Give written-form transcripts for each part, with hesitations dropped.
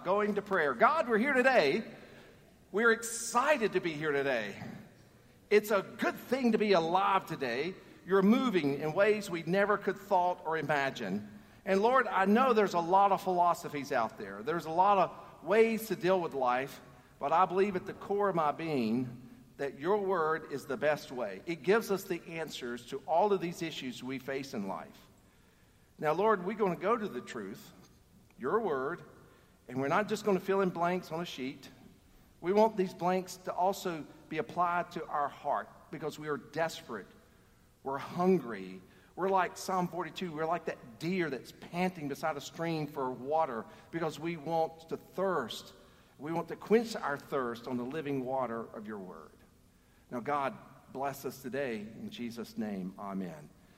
going to prayer. God, we're here today. We're excited to be here today. It's a good thing to be alive today. You're moving in ways we never could thought or imagine. And Lord, I know there's a lot of philosophies out there. There's a lot of ways to deal with life, but I believe at the core of my being that your word is the best way. It gives us the answers to all of these issues we face in life. Now, Lord, we're going to go to the truth, your word, and we're not just going to fill in blanks on a sheet. We want these blanks to also be applied to our heart because we are desperate. We're hungry. We're like Psalm 42. We're like that deer that's panting beside a stream for water because we want to thirst. We want to quench our thirst on the living water of your word. Now, God, bless us today. In Jesus' name, amen.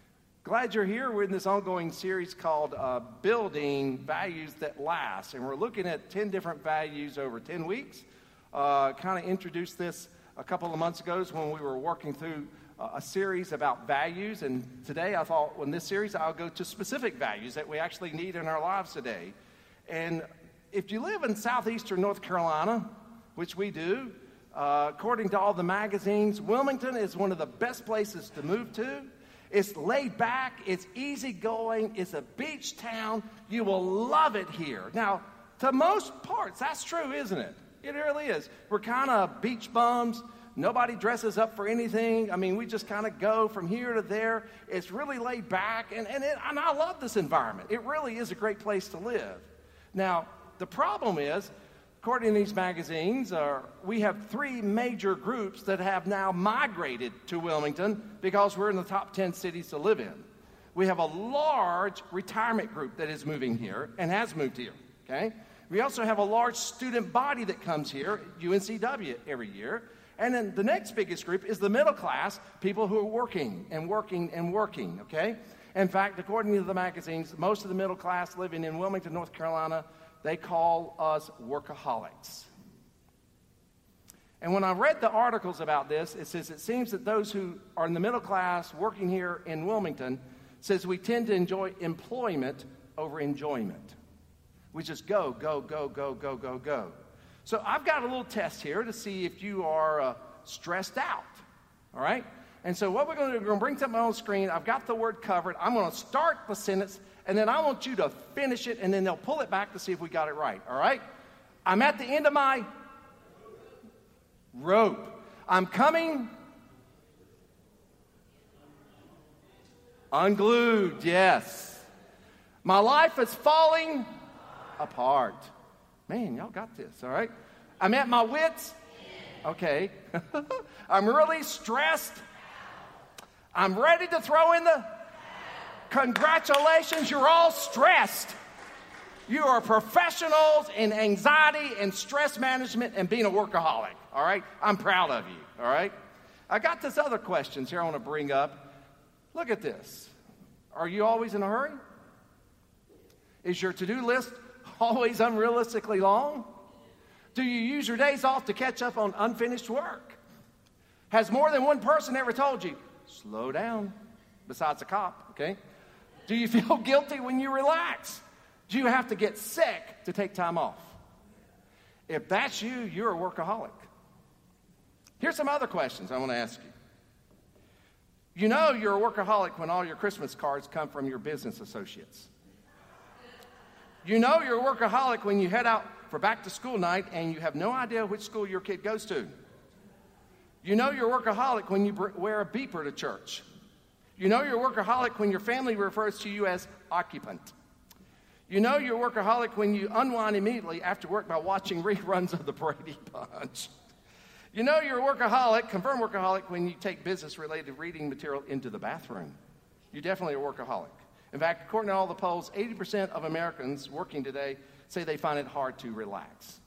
Glad you're here. We're in this ongoing series called Building Values That Last. And we're looking at 10 different values over 10 weeks. Kind of introduced this a couple of months ago when we were working through a series about values. And today I thought, in this series, I'll go to specific values that we actually need in our lives today. And if you live in southeastern North Carolina, which we do, according to all the magazines, Wilmington is one of the best places to move to. It's laid back, it's easygoing, it's a beach town. You will love it here. Now, to most parts, that's true, isn't it? It really is. We're kind of beach bums. Nobody dresses up for anything. I mean, we just kind of go from here to there. It's really laid back, and I love this environment. It really is a great place to live. Now, the problem is, according to these magazines, we have 3 major groups that have now migrated to Wilmington because we're in the top 10 cities to live in. We have a large retirement group that is moving here and has moved here, okay? We also have a large student body that comes here, UNCW, every year. And then the next biggest group is the middle class, people who are working and working and working, okay? In fact, according to the magazines, most of the middle class living in Wilmington, North Carolina, they call us workaholics. And when I read the articles about this, it says it seems that those who are in the middle class working here in Wilmington says we tend to enjoy employment over enjoyment. We just go, go, go, go, go, go, go. So I've got a little test here to see if you are stressed out, all right? And so what we're going to do, we're going to bring something on the screen. I've got the word covered. I'm going to start the sentence, and then I want you to finish it, and then they'll pull it back to see if we got it right, all right? I'm at the end of my rope. I'm coming unglued, yes. My life is falling apart. Man, y'all got this, all right? I'm at my wits. Okay. I'm really stressed. I'm ready to throw in the... Congratulations, you're all stressed. You are professionals in anxiety and stress management and being a workaholic, all right? I'm proud of you, all right? I got this other questions here I want to bring up. Look at this. Are you always in a hurry? Is your to-do list always unrealistically long? Do you use your days off to catch up on unfinished work? Has more than one person ever told you, slow down, besides a cop, okay? Do you feel guilty when you relax? Do you have to get sick to take time off? If that's you, you're a workaholic. Here's some other questions I want to ask you. You know you're a workaholic when all your Christmas cards come from your business associates. You know you're a workaholic when you head out for back-to-school night and you have no idea which school your kid goes to. You know you're a workaholic when you wear a beeper to church. You know you're a workaholic when your family refers to you as occupant. You know you're a workaholic when you unwind immediately after work by watching reruns of the Brady Bunch. You know you're a workaholic, confirmed workaholic, when you take business-related reading material into the bathroom. You're definitely a workaholic. In fact, according to all the polls, 80% of Americans working today say they find it hard to relax.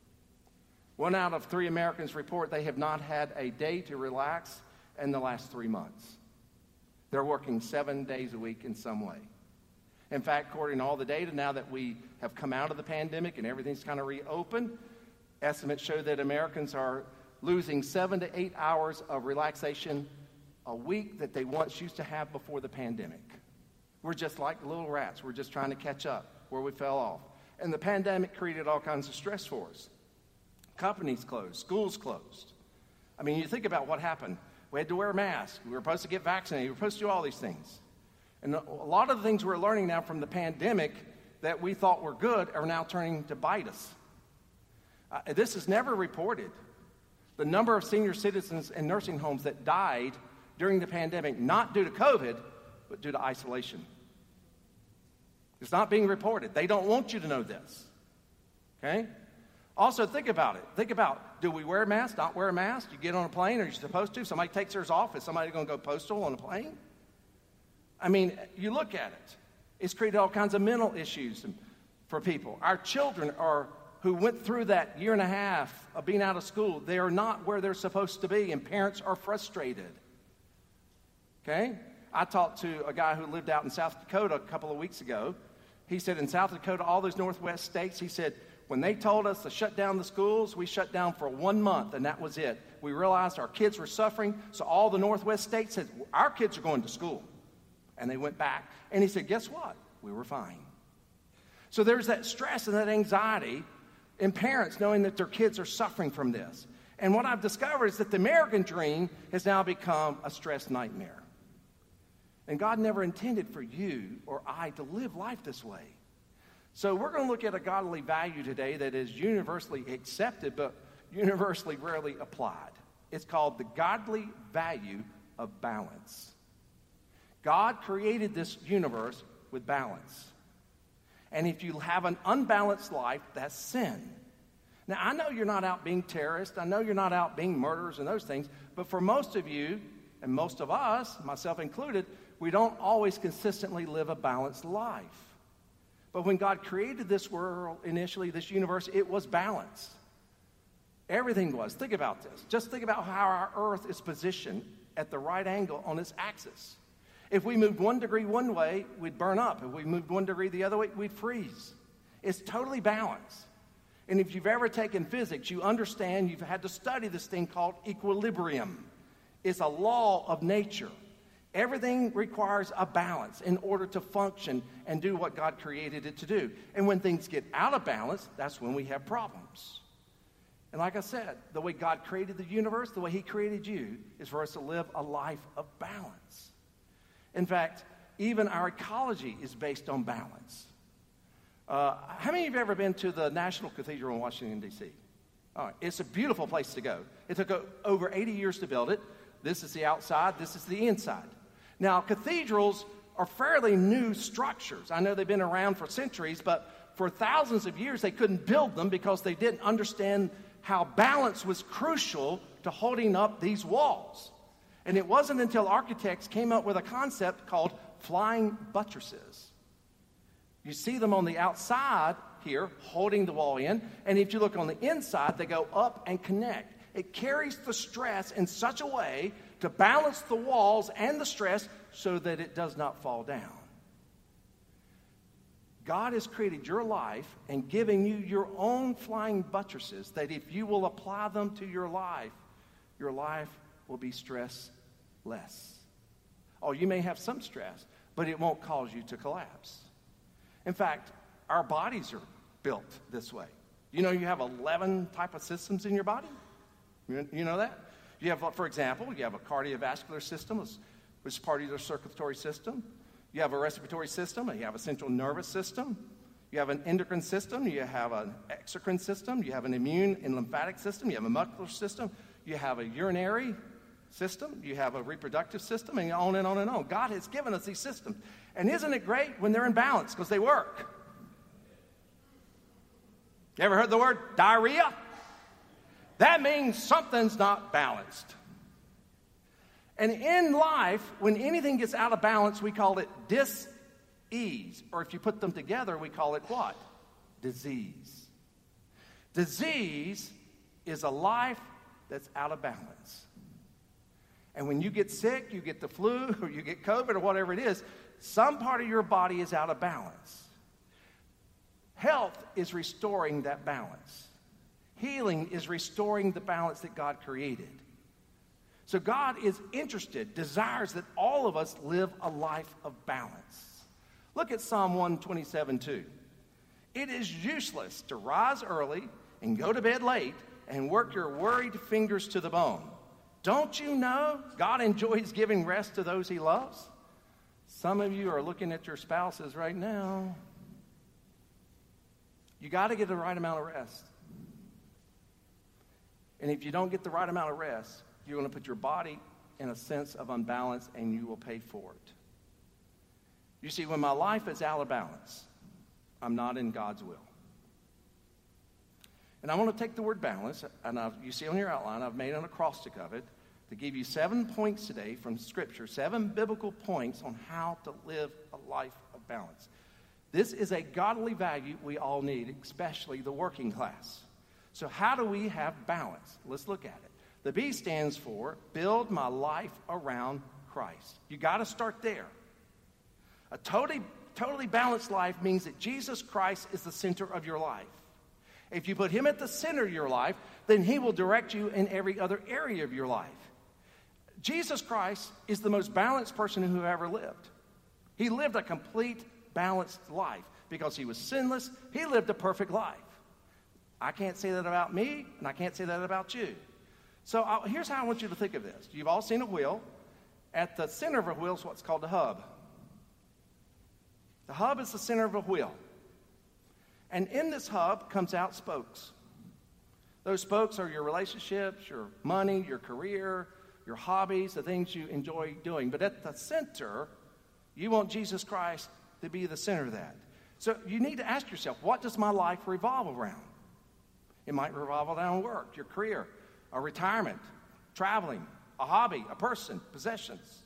1 out of 3 Americans report they have not had a day to relax in the last 3 months. They're working 7 days a week in some way. In fact, according to all the data, now that we have come out of the pandemic and everything's kind of reopened, estimates show that Americans are losing 7 to 8 hours of relaxation a week that they once used to have before the pandemic. We're just like little rats. We're just trying to catch up where we fell off. And the pandemic created all kinds of stress for us. Companies closed, schools closed. I mean, you think about what happened. We had to wear masks. We were supposed to get vaccinated. We were supposed to do all these things. And a lot of the things we're learning now from the pandemic that we thought were good are now turning to bite us. This is never reported. The number of senior citizens in nursing homes that died during the pandemic, not due to COVID, but due to isolation. It's not being reported. They don't want you to know this. Okay? Also, think about it. Think about, do we wear a mask, not wear a mask? You get on a plane, are you supposed to? Somebody takes theirs off. Is somebody going to go postal on a plane? I mean, you look at it. It's created all kinds of mental issues for people. Our children who went through that year and a half of being out of school, they are not where they're supposed to be, and parents are frustrated. Okay? I talked to a guy who lived out in South Dakota a couple of weeks ago. He said in South Dakota, all those Northwest states, he said, when they told us to shut down the schools, we shut down for 1 month, and that was it. We realized our kids were suffering, so all the Northwest states said, our kids are going to school. And they went back. And he said, guess what? We were fine. So there's that stress and that anxiety in parents knowing that their kids are suffering from this. And what I've discovered is that the American dream has now become a stress nightmare. And God never intended for you or I to live life this way. So we're going to look at a godly value today that is universally accepted, but universally rarely applied. It's called the godly value of balance. God created this universe with balance. And if you have an unbalanced life, that's sin. Now, I know you're not out being terrorists. I know you're not out being murderers and those things. But for most of you, and most of us, myself included, we don't always consistently live a balanced life. But when God created this world initially, this universe, it was balanced. Everything was. Think about this. Just think about how our earth is positioned at the right angle on its axis. If we moved 1 degree one way, we'd burn up. If we moved 1 degree the other way, we'd freeze. It's totally balanced. And if you've ever taken physics, you understand you've had to study this thing called equilibrium. It's a law of nature. Everything requires a balance in order to function and do what God created it to do. And when things get out of balance, that's when we have problems. And like I said, the way God created the universe, the way He created you, is for us to live a life of balance. In fact, even our ecology is based on balance. How many of you have ever been to the National Cathedral in Washington, D.C.? All right, it's a beautiful place to go. It took over 80 years to build it. This is the outside. This is the inside. Now, cathedrals are fairly new structures. I know they've been around for centuries, but for thousands of years they couldn't build them because they didn't understand how balance was crucial to holding up these walls. And it wasn't until architects came up with a concept called flying buttresses. You see them on the outside here, holding the wall in, and if you look on the inside, they go up and connect. It carries the stress in such a way to balance the walls and the stress so that it does not fall down. God has created your life and given you your own flying buttresses that if you will apply them to your life will be stressless. Oh, you may have some stress, but it won't cause you to collapse. In fact, our bodies are built this way. You know you have 11 type of systems in your body? You know that? You have, for example, you have a cardiovascular system, which is part of your circulatory system. You have a respiratory system, and you have a central nervous system. You have an endocrine system. You have an exocrine system. You have an immune and lymphatic system. You have a muscular system. You have a urinary system. You have a reproductive system, and on and on and on. God has given us these systems. And isn't it great when they're in balance because they work? You ever heard the word diarrhea? That means something's not balanced. And in life, when anything gets out of balance, we call it dis-ease. Or if you put them together, we call it what? Disease. Disease is a life that's out of balance. And when you get sick, you get the flu, or you get COVID, or whatever it is, some part of your body is out of balance. Health is restoring that balance. Healing is restoring the balance that God created. So God is interested, desires that all of us live a life of balance. Look at Psalm 127:2. It is useless to rise early and go to bed late and work your worried fingers to the bone. Don't you know God enjoys giving rest to those he loves? Some of you are looking at your spouses right now. You got to get the right amount of rest. And if you don't get the right amount of rest, you're going to put your body in a sense of unbalance, and you will pay for it. You see, when my life is out of balance, I'm not in God's will. And I want to take the word balance, and you see on your outline, I've made an acrostic of it to give you 7 points today from Scripture, 7 biblical points on how to live a life of balance. This is a godly value we all need, especially the working class. So how do we have balance? Let's look at it. The B stands for build my life around Christ. You got to start there. A totally balanced life means that Jesus Christ is the center of your life. If you put him at the center of your life, then he will direct you in every other area of your life. Jesus Christ is the most balanced person who ever lived. He lived a complete, balanced life because he was sinless. He lived a perfect life. I can't say that about me, and I can't say that about you. So here's how I want you to think of this. You've all seen a wheel. At the center of a wheel is what's called the hub. The hub is the center of a wheel. And in this hub comes out spokes. Those spokes are your relationships, your money, your career, your hobbies, the things you enjoy doing. But at the center, you want Jesus Christ to be the center of that. So you need to ask yourself, what does my life revolve around? It might revolve around work, your career, a retirement, traveling, a hobby, a person, possessions.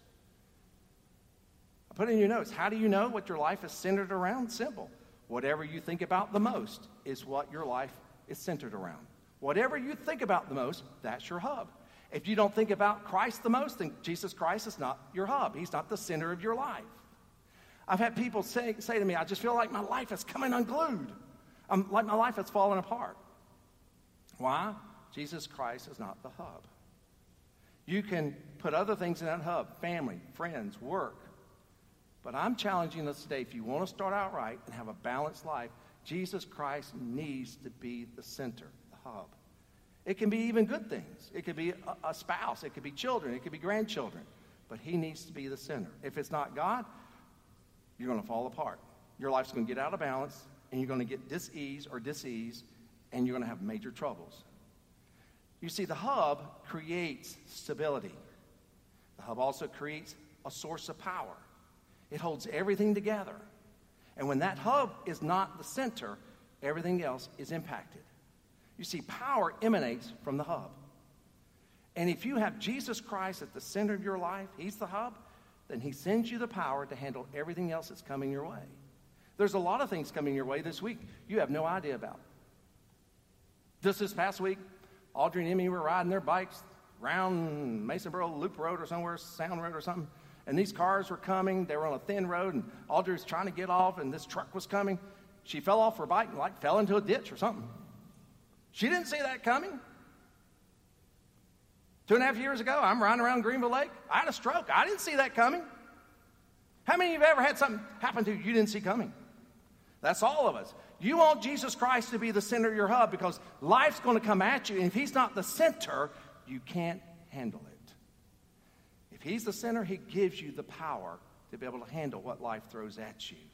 I put in your notes, how do you know what your life is centered around? Simple. Whatever you think about the most is what your life is centered around. Whatever you think about the most, that's your hub. If you don't think about Christ the most, then Jesus Christ is not your hub. He's not the center of your life. I've had people say to me, I just feel like my life is coming unglued. Like my life is falling apart. Why? Jesus Christ is not the hub. You can put other things in that hub, family, friends, work. But I'm challenging us today, if you want to start out right and have a balanced life, Jesus Christ needs to be the center, the hub. It can be even good things. It could be a spouse. It could be children. It could be grandchildren. But he needs to be the center. If it's not God, you're going to fall apart. Your life's going to get out of balance, and you're going to get dis-ease, and you're going to have major troubles. You see, the hub creates stability. The hub also creates a source of power. It holds everything together. And when that hub is not the center, everything else is impacted. You see, power emanates from the hub. And if you have Jesus Christ at the center of your life, he's the hub, then he sends you the power to handle everything else that's coming your way. There's a lot of things coming your way this week you have no idea about. Just this past week, Audrey and Emmy were riding their bikes around Masonboro Loop Road or somewhere, Sound Road or something. And these cars were coming. They were on a thin road, and Audrey was trying to get off, and this truck was coming. She fell off her bike and, fell into a ditch or something. She didn't see that coming. 2.5 years ago, I'm riding around Greenville Lake. I had a stroke. I didn't see that coming. How many of you have ever had something happen to you didn't see coming? That's all of us. You want Jesus Christ to be the center of your hub because life's going to come at you, and if he's not the center, you can't handle it. If he's the center, he gives you the power to be able to handle what life throws at you.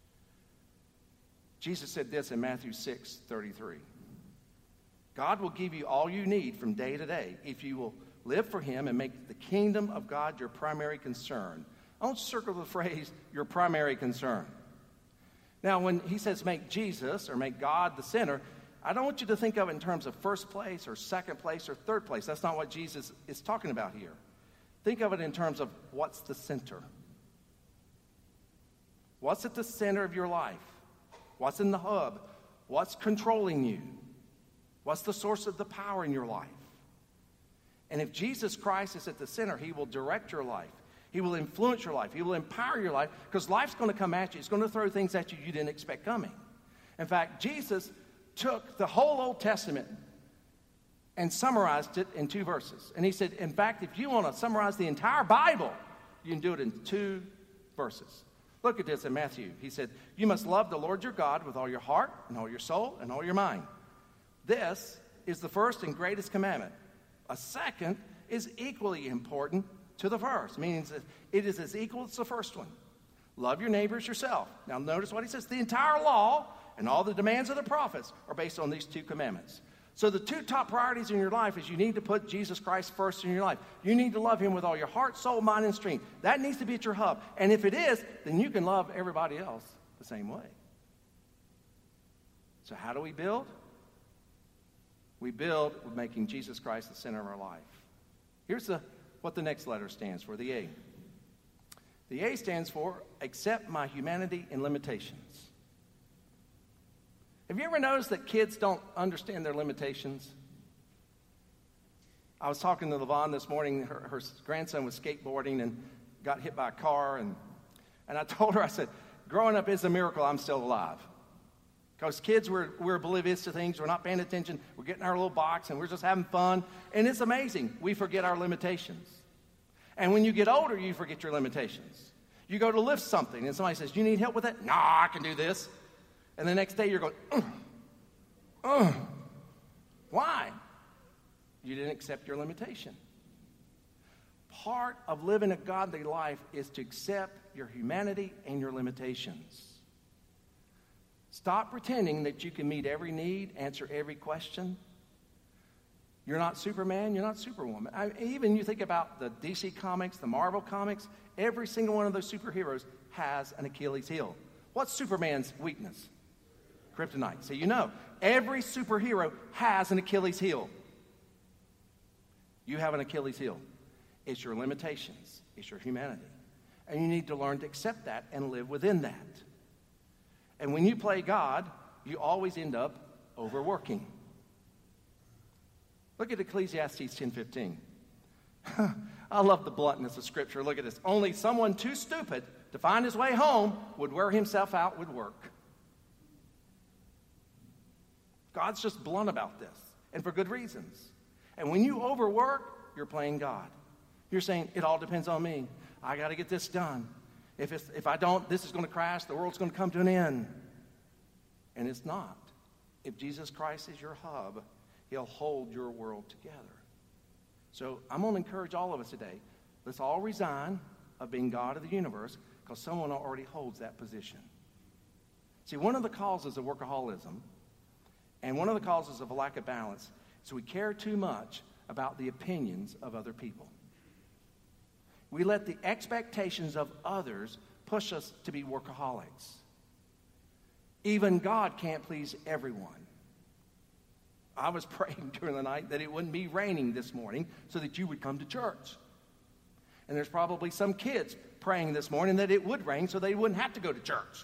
Jesus said this in Matthew 6:33. God will give you all you need from day to day if you will live for him and make the kingdom of God your primary concern. I want to circle the phrase, your primary concern. Now, when he says make Jesus or make God the center, I don't want you to think of it in terms of first place or second place or third place. That's not what Jesus is talking about here. Think of it in terms of what's the center. What's at the center of your life? What's in the hub? What's controlling you? What's the source of the power in your life? And if Jesus Christ is at the center, he will direct your life. He will influence your life. He will empower your life because life's going to come at you. It's going to throw things at you didn't expect coming. In fact, Jesus took the whole Old Testament and summarized it in 2 verses. And he said, in fact, if you want to summarize the entire Bible, you can do it in 2 verses. Look at this in Matthew. He said, you must love the Lord your God with all your heart and all your soul and all your mind. This is the first and greatest commandment. A second is equally important to the first, meaning it is as equal as the first one. Love your neighbors yourself. Now notice what he says. The entire law and all the demands of the prophets are based on these two commandments. So the two top priorities in your life is you need to put Jesus Christ first in your life. You need to love him with all your heart, soul, mind, and strength. That needs to be at your hub. And if it is, then you can love everybody else the same way. So how do we build? We build with making Jesus Christ the center of our life. Here's what the next letter stands for, the A. The A stands for accept my humanity and limitations. Have you ever noticed that kids don't understand their limitations? I was talking to LaVon this morning. Her grandson was skateboarding and got hit by a car. And I told her, I said, growing up is a miracle I'm still alive. Because kids, we're oblivious to things. We're not paying attention. We're getting our little box, and we're just having fun. And it's amazing. We forget our limitations. And when you get older, you forget your limitations. You go to lift something, and somebody says, you need help with that? No, I can do this. And the next day, you're going, Why? You didn't accept your limitation. Part of living a godly life is to accept your humanity and your limitations. Stop pretending that you can meet every need, answer every question. You're not Superman, you're not Superwoman. Even you think about the DC comics, the Marvel comics, every single one of those superheroes has an Achilles heel. What's Superman's weakness? Kryptonite. So you know, every superhero has an Achilles heel. You have an Achilles heel. It's your limitations. It's your humanity. And you need to learn to accept that and live within that. And when you play God, you always end up overworking. Look at Ecclesiastes 10:15. I love the bluntness of Scripture. Look at this. Only someone too stupid to find his way home would wear himself out with work. God's just blunt about this, and for good reasons. And when you overwork, you're playing God. You're saying, it all depends on me. I got to get this done. If I don't, this is going to crash. The world's going to come to an end. And it's not. If Jesus Christ is your hub, he'll hold your world together. So I'm going to encourage all of us today. Let's all resign of being God of the universe because someone already holds that position. See, one of the causes of workaholism and one of the causes of a lack of balance is we care too much about the opinions of other people. We let the expectations of others push us to be workaholics. Even God can't please everyone. I was praying during the night that it wouldn't be raining this morning so that you would come to church. And there's probably some kids praying this morning that it would rain so they wouldn't have to go to church.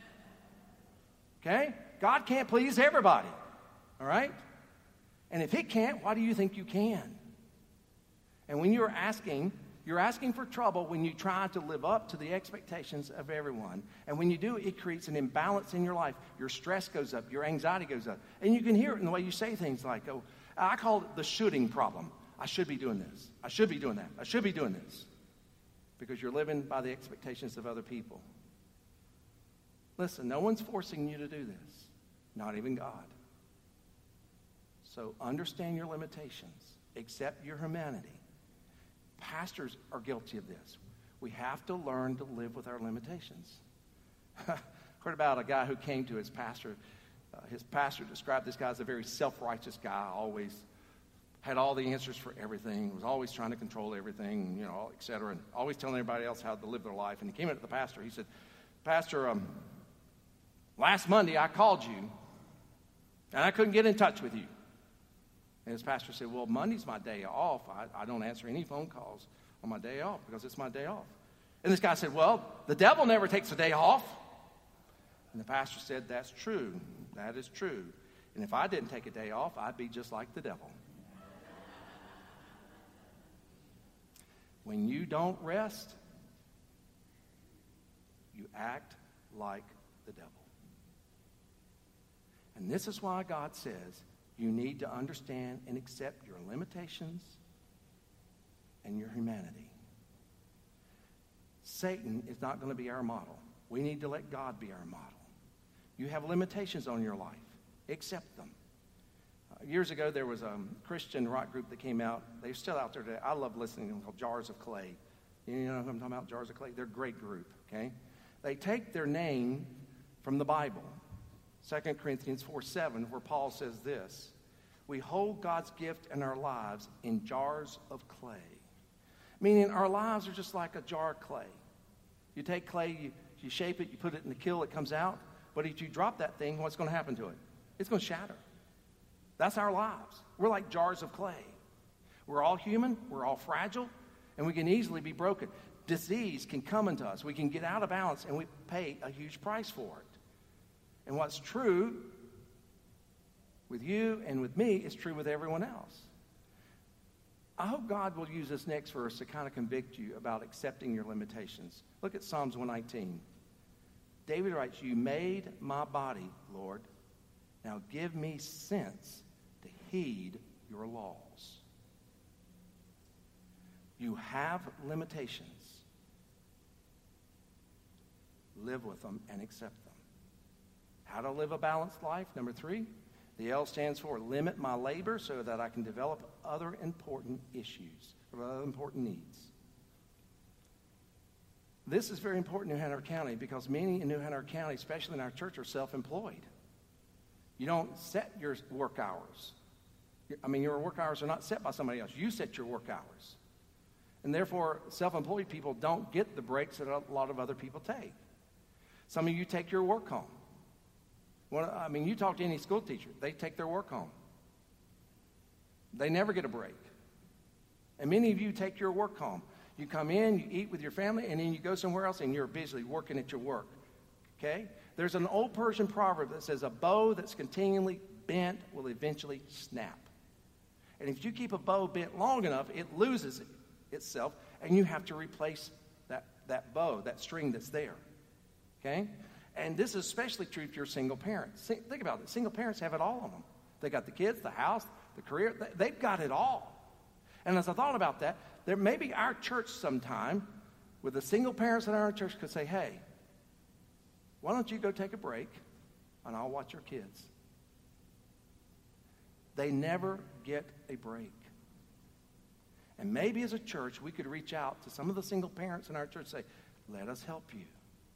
Okay? God can't please everybody. All right? And if he can't, why do you think you can? And when you're asking for trouble when you try to live up to the expectations of everyone. And when you do, it creates an imbalance in your life. Your stress goes up. Your anxiety goes up. And you can hear it in the way you say things like, oh, I call it the shoulding problem. I should be doing this. I should be doing that. I should be doing this. Because you're living by the expectations of other people. Listen, no one's forcing you to do this. Not even God. So understand your limitations. Accept your humanity. Pastors are guilty of this. We have to learn to live with our limitations. Heard about a guy who came to his pastor. His pastor described this guy as a very self-righteous guy, always had all the answers for everything, was always trying to control everything, et cetera, and always telling everybody else how to live their life. And he came up to the pastor. He said, Pastor, last Monday I called you, and I couldn't get in touch with you. And his pastor said, well, Monday's my day off. I don't answer any phone calls on my day off because it's my day off. And this guy said, well, the devil never takes a day off. And the pastor said, that's true. That is true. And if I didn't take a day off, I'd be just like the devil. When you don't rest, you act like the devil. And this is why God says, you need to understand and accept your limitations and your humanity. Satan is not going to be our model. We need to let God be our model. You have limitations on your life. Accept them. Years ago, there was a Christian rock group that came out. They're still out there today. I love listening to them, called Jars of Clay. You know what I'm talking about, Jars of Clay? They're a great group, okay? They take their name from the Bible. 2 Corinthians 4:7, where Paul says this, we hold God's gift in our lives in jars of clay. Meaning our lives are just like a jar of clay. You take clay, you shape it, you put it in the kiln, it comes out. But if you drop that thing, what's going to happen to it? It's going to shatter. That's our lives. We're like jars of clay. We're all human, we're all fragile, and we can easily be broken. Disease can come into us. We can get out of balance, and we pay a huge price for it. And what's true with you and with me is true with everyone else. I hope God will use this next verse to kind of convict you about accepting your limitations. Look at Psalms 119. David writes, you made my body, Lord. Now give me sense to heed your laws. You have limitations. Live with them and accept them. How to live a balanced life? Number 3, the L stands for limit my labor so that I can develop other important issues, or other important needs. This is very important in New Hanover County because many in New Hanover County, especially in our church, are self-employed. You don't set your work hours. Your work hours are not set by somebody else. You set your work hours. And therefore, self-employed people don't get the breaks that a lot of other people take. Some of you take your work home. You talk to any school teacher, they take their work home. They never get a break. And many of you take your work home. You come in, you eat with your family, and then you go somewhere else and you're busy working at your work. Okay? There's an old Persian proverb that says, a bow that's continually bent will eventually snap. And if you keep a bow bent long enough, it loses itself, and you have to replace that bow, that string that's there. Okay? And this is especially true if you're a single parent. Think about it. Single parents have it all on them. They got the kids, the house, the career. They've got it all. And as I thought about that, there maybe our church sometime, with the single parents in our church, could say, hey, why don't you go take a break, and I'll watch your kids. They never get a break. And maybe as a church, we could reach out to some of the single parents in our church and say, let us help you.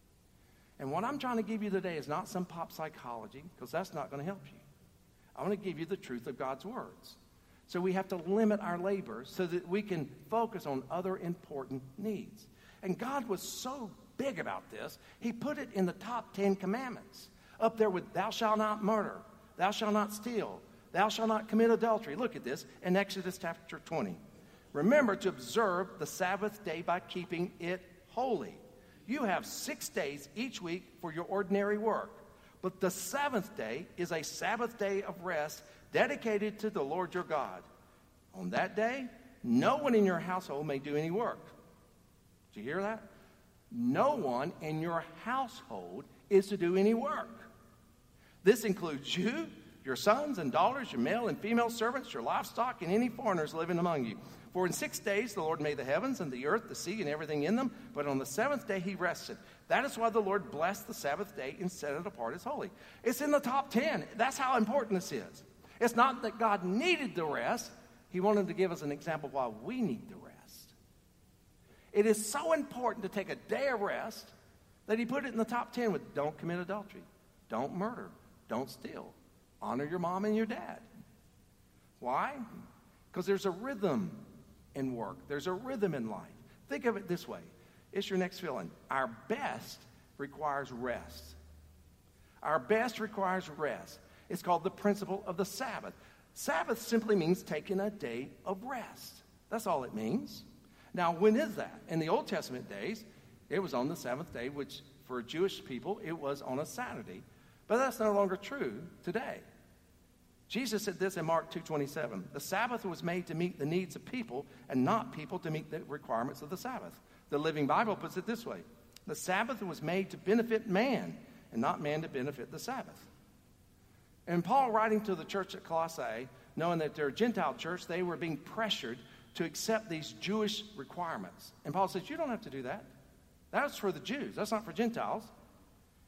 And what I'm trying to give you today is not some pop psychology, because that's not going to help you. I want to give you the truth of God's words. So we have to limit our labor so that we can focus on other important needs. And God was so big about this, he put it in the top 10 commandments, up there with thou shalt not murder, thou shalt not steal, thou shalt not commit adultery. Look at this in Exodus chapter 20. Remember to observe the Sabbath day by keeping it holy. You have 6 days each week for your ordinary work, but the seventh day is a Sabbath day of rest dedicated to the Lord your God. On that day, no one in your household may do any work. Did you hear that? No one in your household is to do any work. This includes you, your sons and daughters, your male and female servants, your livestock, and any foreigners living among you. For in 6 days the Lord made the heavens and the earth, the sea, and everything in them. But on the seventh day he rested. That is why the Lord blessed the Sabbath day and set it apart as holy. It's in the top 10. That's how important this is. It's not that God needed the rest. He wanted to give us an example of why we need the rest. It is so important to take a day of rest that he put it in the top 10 with don't commit adultery, don't murder, don't steal, honor your mom and your dad. Why? Because there's a rhythm in work. There's a rhythm in life. Think of it this way. It's your next fill-in. Our best requires rest. Our best requires rest. It's called the principle of the Sabbath. Sabbath simply means taking a day of rest. That's all it means. Now, when is that? In the Old Testament days, it was on the seventh day, which for Jewish people, it was on a Saturday. But that's no longer true today. Jesus said this in Mark 2:27. The Sabbath was made to meet the needs of people and not people to meet the requirements of the Sabbath. The Living Bible puts it this way. The Sabbath was made to benefit man and not man to benefit the Sabbath. And Paul, writing to the church at Colossae, knowing that they're a Gentile church, they were being pressured to accept these Jewish requirements. And Paul says, you don't have to do that. That's for the Jews. That's not for Gentiles.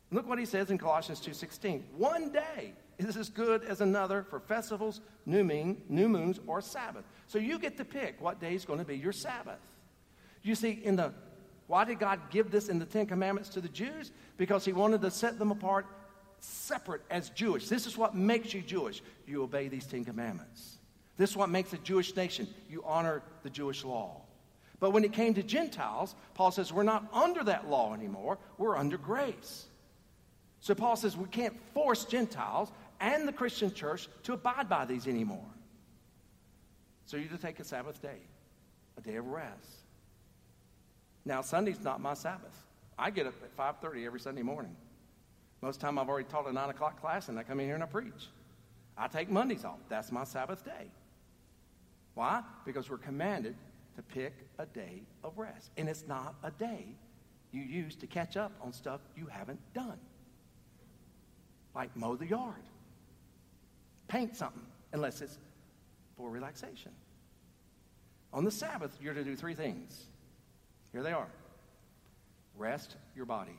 Look what he says in Colossians 2:16. One day is as good as another for festivals, new moons, or Sabbath. So you get to pick what day is going to be your Sabbath. You see, why did God give this in the Ten Commandments to the Jews? Because he wanted to set them apart separate as Jewish. This is what makes you Jewish. You obey these 10 commandments. This is what makes a Jewish nation. You honor the Jewish law. But when it came to Gentiles, Paul says we're not under that law anymore. We're under grace. So Paul says we can't force Gentiles and the Christian church to abide by these anymore. So you just take a Sabbath day, a day of rest. Now, Sunday's not my Sabbath. I get up at 5:30 every Sunday morning. Most of the time I've already taught a 9 o'clock class, and I come in here and I preach. I take Mondays off. That's my Sabbath day. Why? Because we're commanded to pick a day of rest. And it's not a day you use to catch up on stuff you haven't done. Like mow the yard, paint something, unless it's for relaxation. On the Sabbath, you're to do 3 things. Here they are. Rest your body.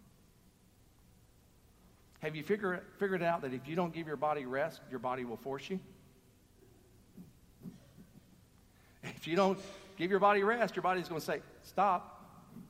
Have you figured out that if you don't give your body rest, your body will force you? If you don't give your body rest, your body's going to say, stop.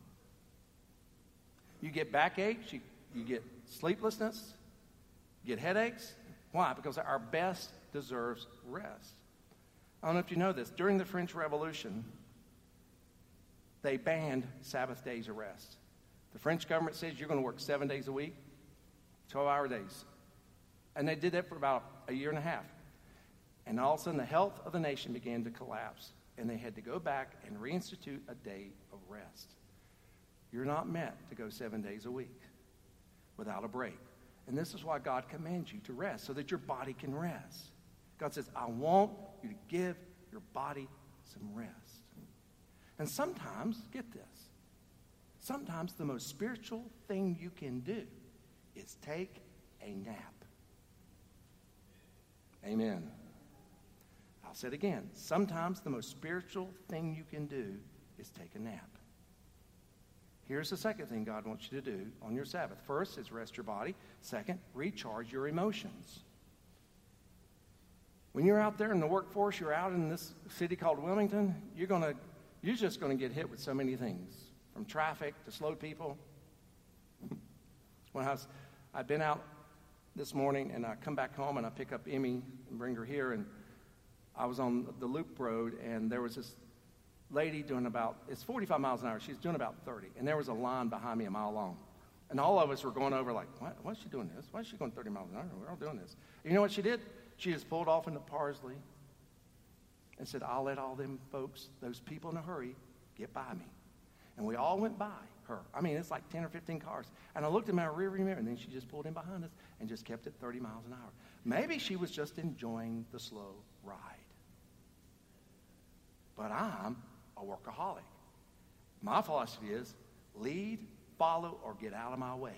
You get backaches, you get sleeplessness, you get headaches. Why? Because our best deserves rest. I don't know if you know this. During the French Revolution, they banned Sabbath days of rest. The French government says you're going to work 7 days a week, 12-hour days. And they did that for about a year and a half. And all of a sudden, the health of the nation began to collapse. And they had to go back and reinstitute a day of rest. You're not meant to go 7 days a week without a break. And this is why God commands you to rest, so that your body can rest. God says, I want you to give your body some rest. And sometimes, get this, sometimes the most spiritual thing you can do is take a nap. Amen. I'll say it again. Sometimes the most spiritual thing you can do is take a nap. Here's the second thing God wants you to do on your Sabbath. First is rest your body. Second, recharge your emotions. When you're out there in the workforce, you're out in this city called Wilmington, you're just going to get hit with so many things, from traffic to slow people. When I'd been out this morning, and I come back home and I pick up Emmy and bring her here, and I was on the Loop Road, and there was this lady doing it's 45 miles an hour. She's doing about 30, and there was a line behind me a mile long. And all of us were going over like, why is she doing this? Why is she going 30 miles an hour? We're all doing this. And you know what she did? She just pulled off into Parsley and said, I'll let all them folks, those people in a hurry, get by me. And we all went by her. I mean, it's like 10 or 15 cars. And I looked in my rearview mirror, and then she just pulled in behind us and just kept it 30 miles an hour. Maybe she was just enjoying the slow ride. But I'm a workaholic. My philosophy is lead, follow, or get out of my way.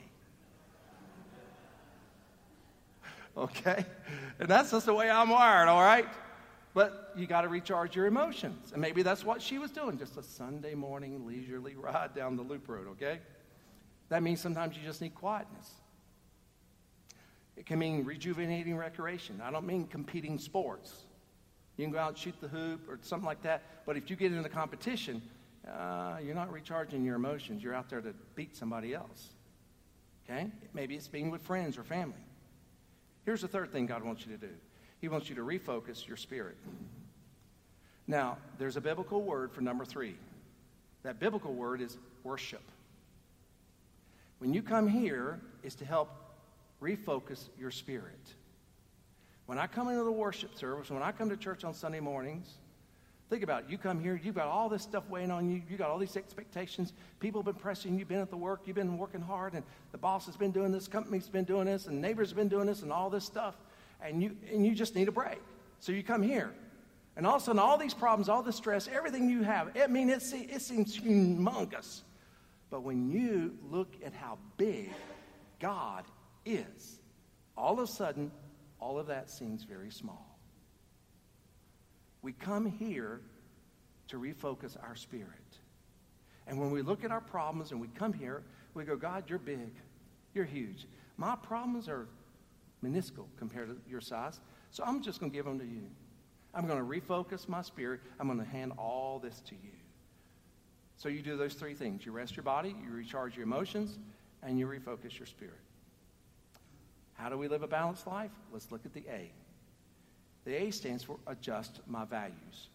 Okay? And that's just the way I'm wired, all right? But you got to recharge your emotions. And maybe that's what she was doing, just a Sunday morning leisurely ride down the Loop Road, okay? That means sometimes you just need quietness. It can mean rejuvenating recreation. I don't mean competing sports. You can go out and shoot the hoop or something like that. But if you get into competition, you're not recharging your emotions. You're out there to beat somebody else. Okay? Maybe it's being with friends or family. Here's the third thing God wants you to do. He wants you to refocus your spirit. Now, there's a biblical word for number 3. That biblical word is worship. When you come here, it's to help refocus your spirit. When I come into the worship service, when I come to church on Sunday mornings, think about it. You come here, you've got all this stuff weighing on you. You've got all these expectations. People have been pressing you. You've been at the work. You've been working hard, and the boss has been doing this, company's been doing this, and neighbors have been doing this, and all this stuff. And you just need a break. So you come here. And all of a sudden, all these problems, all this stress, everything you have, it seems humongous. But when you look at how big God is, all of a sudden, all of that seems very small. We come here to refocus our spirit. And when we look at our problems and we come here, we go, God, you're big. You're huge. My problems are minuscule compared to your size, so I'm just going to give them to you. I'm going to refocus my spirit. I'm going to hand all this to you. So you do those three things. You rest your body, you recharge your emotions, and you refocus your spirit. How do we live a balanced life? Let's look at the A. The A stands for adjust my values.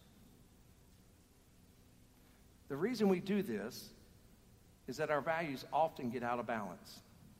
The reason we do this is that our values often get out of balance.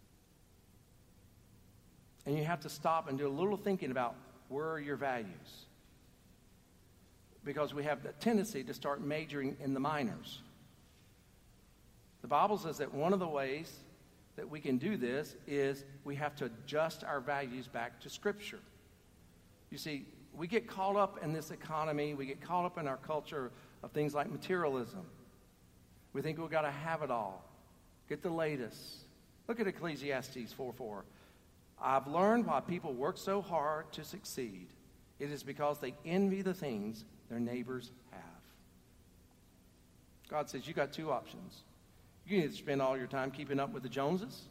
And you have to stop and do a little thinking about where are your values. Because we have the tendency to start majoring in the minors. The Bible says that one of the ways that we can do this is we have to adjust our values back to Scripture. You see, we get caught up in this economy. We get caught up in our culture of things like materialism. We think we've got to have it all. Get the latest. Look at Ecclesiastes 4:4. I've learned why people work so hard to succeed. It is because they envy the things their neighbors have. God says you got two options. You can either spend all your time keeping up with the Joneses,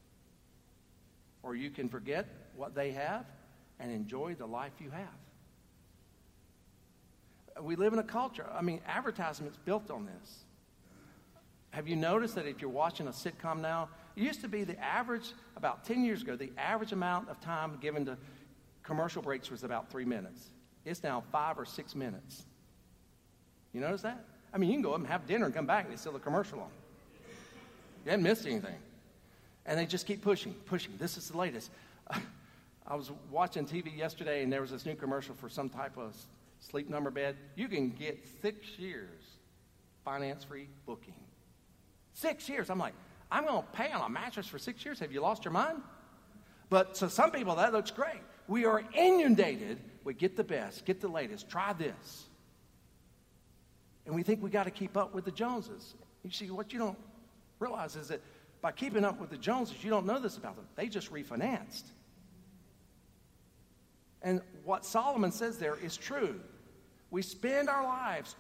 or you can forget what they have and enjoy the life you have. We live in a culture, advertisement's built on this. Have you noticed that if you're watching a sitcom now, it used to be the average, about 10 years ago, the average amount of time given to commercial breaks was about 3 minutes. It's now 5 or 6 minutes. You notice that? You can go up and have dinner and come back and there's still a commercial on. You haven't missed anything. And they just keep pushing. This is the latest. I was watching TV yesterday and there was this new commercial for some type of sleep number bed. You can get 6 years finance-free booking. 6 years. I'm like, I'm going to pay on a mattress for 6 years. Have you lost your mind? But to some people, that looks great. We are inundated with get the best, get the latest, try this. And we think we got to keep up with the Joneses. You see, what you don't realize is that by keeping up with the Joneses, you don't know this about them. They just refinanced. And what Solomon says there is true. We spend our lives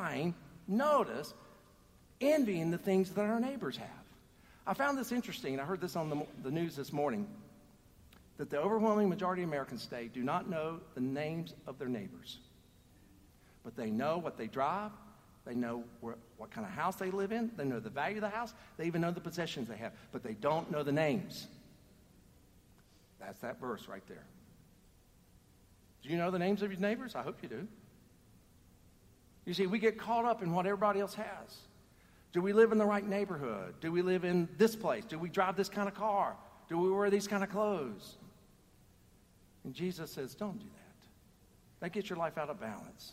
envying the things that our neighbors have. I found this interesting, and I heard this on the news this morning, that the overwhelming majority of Americans today do not know the names of their neighbors. But they know what they drive. They know what kind of house they live in. They know the value of the house. They even know the possessions they have. But they don't know the names. That's that verse right there. Do you know the names of your neighbors? I hope you do. You see, we get caught up in what everybody else has. Do we live in the right neighborhood? Do we live in this place? Do we drive this kind of car? Do we wear these kind of clothes? And Jesus says, don't do that. That gets your life out of balance.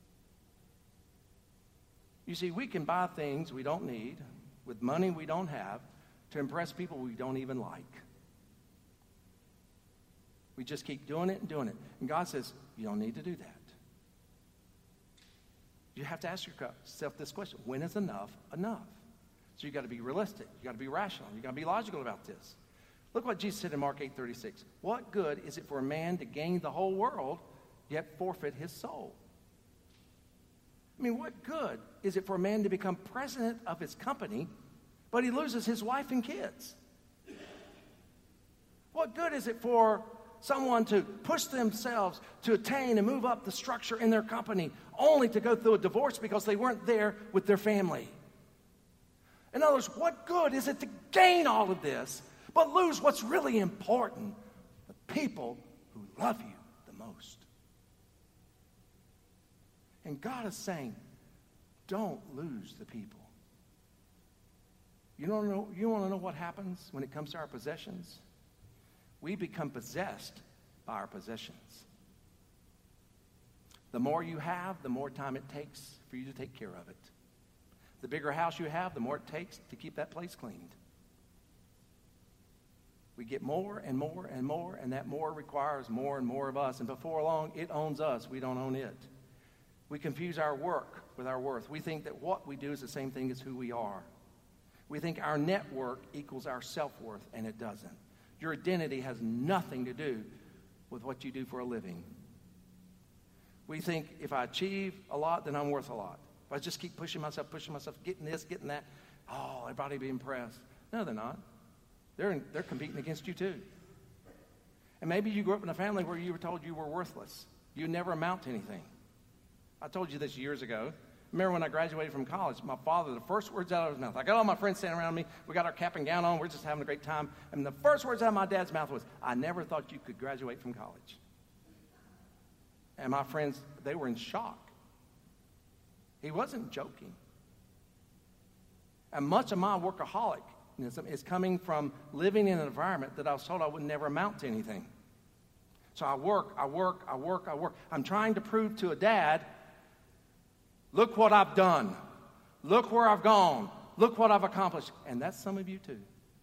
You see, we can buy things we don't need with money we don't have to impress people we don't even like. We just keep doing it and doing it. And God says, you don't need to do that. You have to ask yourself this question. When is enough enough? So you've got to be realistic. You've got to be rational. You've got to be logical about this. Look what Jesus said in Mark 8:36. What good is it for a man to gain the whole world, yet forfeit his soul? What good is it for a man to become president of his company, but he loses his wife and kids? What good is it for someone to push themselves to attain and move up the structure in their company only to go through a divorce because they weren't there with their family? In other words, what good is it to gain all of this but lose what's really important? The people who love you the most. And God is saying, don't lose the people. You want to know what happens when it comes to our possessions? We become possessed by our possessions. The more you have, the more time it takes for you to take care of it. The bigger house you have, the more it takes to keep that place cleaned. We get more and more and more, and that more requires more and more of us. And before long, it owns us. We don't own it. We confuse our work with our worth. We think that what we do is the same thing as who we are. We think our network equals our self-worth, and it doesn't. Your identity has nothing to do with what you do for a living. We think if I achieve a lot, then I'm worth a lot. If I just keep pushing myself, getting this, getting that, everybody will be impressed. No, they're not. They're competing against you too. And maybe you grew up in a family where you were told you were worthless. You never amount to anything. I told you this years ago. Remember when I graduated from college, my father, the first words out of his mouth, I got all my friends standing around me, we got our cap and gown on, we're just having a great time, and the first words out of my dad's mouth was, I never thought you could graduate from college. And my friends, they were in shock. He wasn't joking. And much of my workaholism is coming from living in an environment that I was told I would never amount to anything. So I work. I'm trying to prove to a dad, look what I've done. Look where I've gone. Look what I've accomplished. And that's some of you too.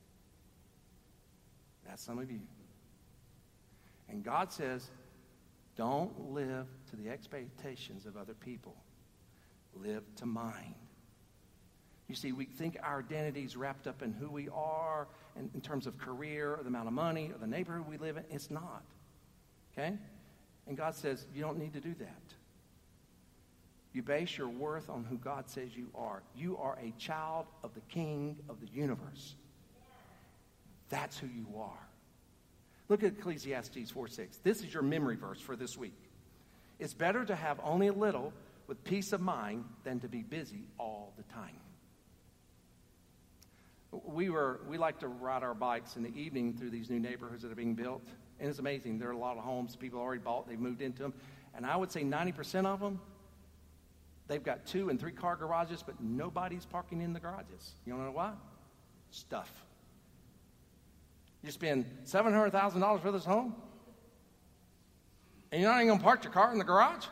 That's some of you. And God says, don't live to the expectations of other people. Live to mine. You see, we think our identity is wrapped up in who we are in terms of career or the amount of money or the neighborhood we live in. It's not. Okay? And God says, you don't need to do that. You base your worth on who God says you are. You are a child of the King of the universe. That's who you are. Look at Ecclesiastes 4:6. This is your memory verse for this week. It's better to have only a little with peace of mind than to be busy all the time. We like to ride our bikes in the evening through these new neighborhoods that are being built. And it's amazing. There are a lot of homes people already bought. They've moved into them. And I would say 90% of them, they've got 2- and 3-car garages, but nobody's parking in the garages. You don't know why? Stuff. You spend $700,000 for this home, and you're not even going to park your car in the garage?